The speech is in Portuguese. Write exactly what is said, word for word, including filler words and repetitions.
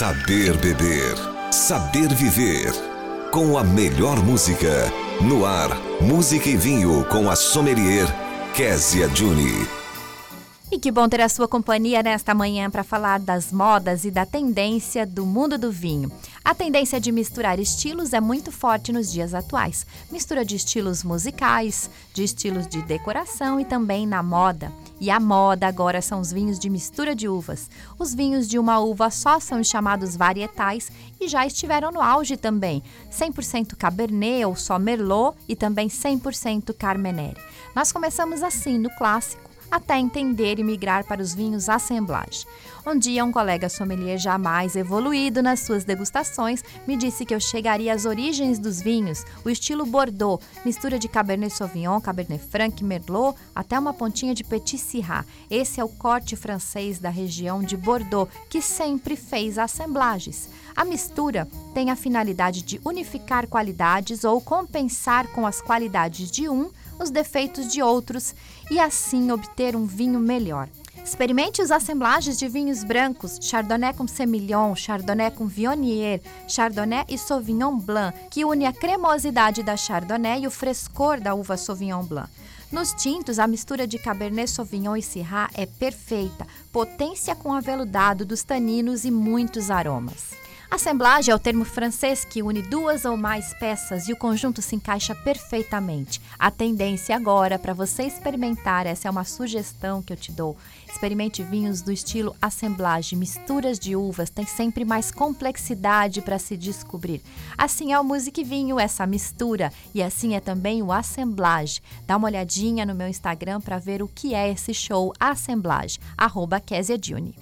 Saber beber, saber viver. Com a melhor música. No ar, música e vinho com a sommelier Kézia Juni. E que bom ter a sua companhia nesta manhã para falar das modas e da tendência do mundo do vinho. A tendência de misturar estilos é muito forte nos dias atuais. Mistura de estilos musicais, de estilos de decoração e também na moda. E a moda agora são os vinhos de mistura de uvas. Os vinhos de uma uva só são os chamados varietais e já estiveram no auge também. cem por cento Cabernet ou só Merlot e também cem por cento Carmenère. Nós começamos assim no clássico, até entender e migrar para os vinhos assemblage. Um dia, um colega sommelier já mais evoluído nas suas degustações me disse que eu chegaria às origens dos vinhos, o estilo Bordeaux, mistura de Cabernet Sauvignon, Cabernet Franc, Merlot, até uma pontinha de Petit Syrah. Esse é o corte francês da região de Bordeaux, que sempre fez assemblages. A mistura tem a finalidade de unificar qualidades ou compensar com as qualidades de um os defeitos de outros e assim obter um vinho melhor. Experimente os assemblages de vinhos brancos, Chardonnay com Semillon, Chardonnay com Viognier, Chardonnay e Sauvignon Blanc, que une a cremosidade da Chardonnay e o frescor da uva Sauvignon Blanc. Nos tintos, a mistura de Cabernet Sauvignon e Syrah é perfeita, potência com aveludado dos taninos e muitos aromas. Assemblage é o termo francês que une duas ou mais peças e o conjunto se encaixa perfeitamente. A tendência agora para você experimentar, essa é uma sugestão que eu te dou, experimente vinhos do estilo assemblage, misturas de uvas, tem sempre mais complexidade para se descobrir. Assim é o Música e Vinho, essa mistura, e assim é também o assemblage. Dá uma olhadinha no meu Instagram para ver o que é esse show assemblage, arroba Kézia Juni.